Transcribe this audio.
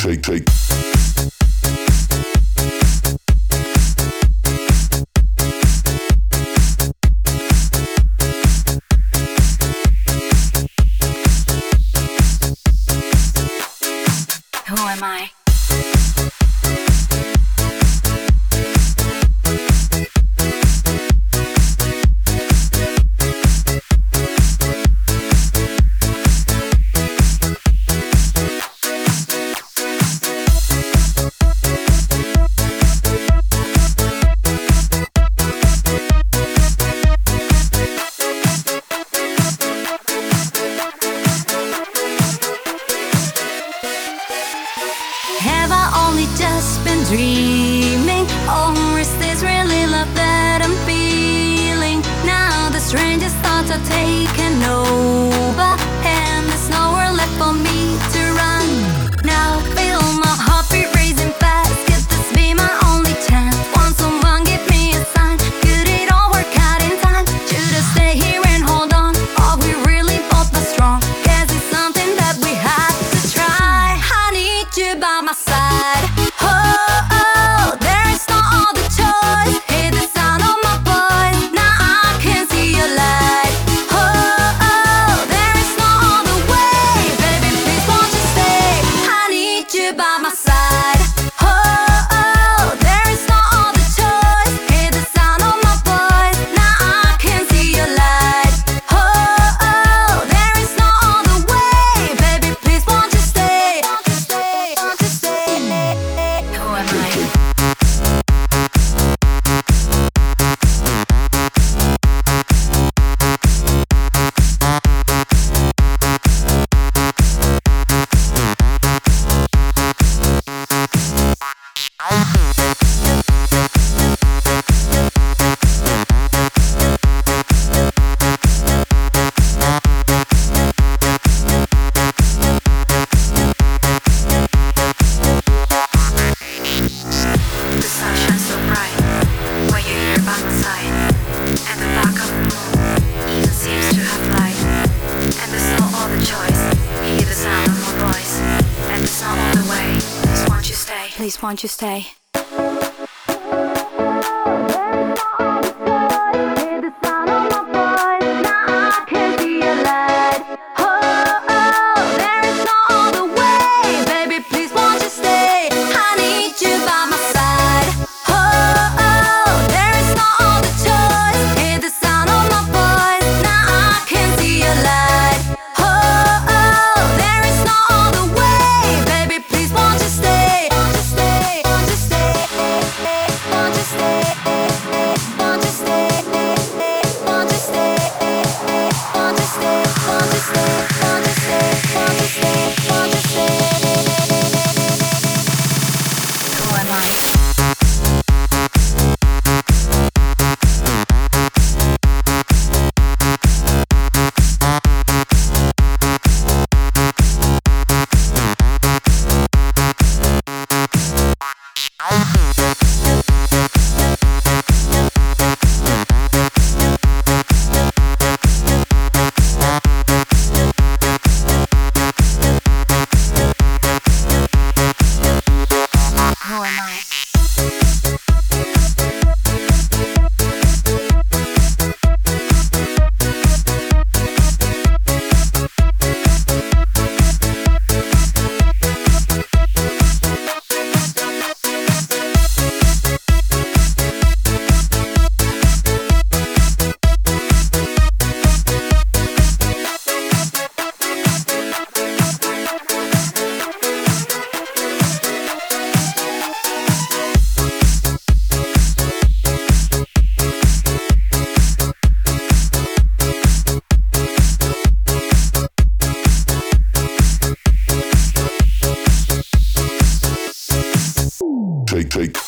shake. Who am I? Have I only just been dreaming? Or is this really love that I'm feeling? Now the strangest thoughts are taking over, and there's nowhere left for me to run. Now feel my heartbeat racing fast. Could this be my only chance? Won't someone give me a sign? Could it all work out in time? Should I stay here and hold on? Are we really both that strong? Guess it's something that we have to try. I need you by my side. Oh, oh, there is no other choice. Hear the sound of my voice. Now I can see your light. Oh, oh, there is no other way. Baby, please won't you stay? I need you by my side. Oh, oh, there is no other choice. Hear the sound of my voice. Now I can see your light. Oh, oh, there is no other way. Baby, please won't you stay? Won't you stay? Won't you stay? Who am I? The sun shines so bright when you're here by my side, and the lack of moon even seems to have light. And there's no other choice. Hear the sound of my voice, and there's no other way. Please won't you stay? Please won't you stay? Who am I? Who am I? Shake.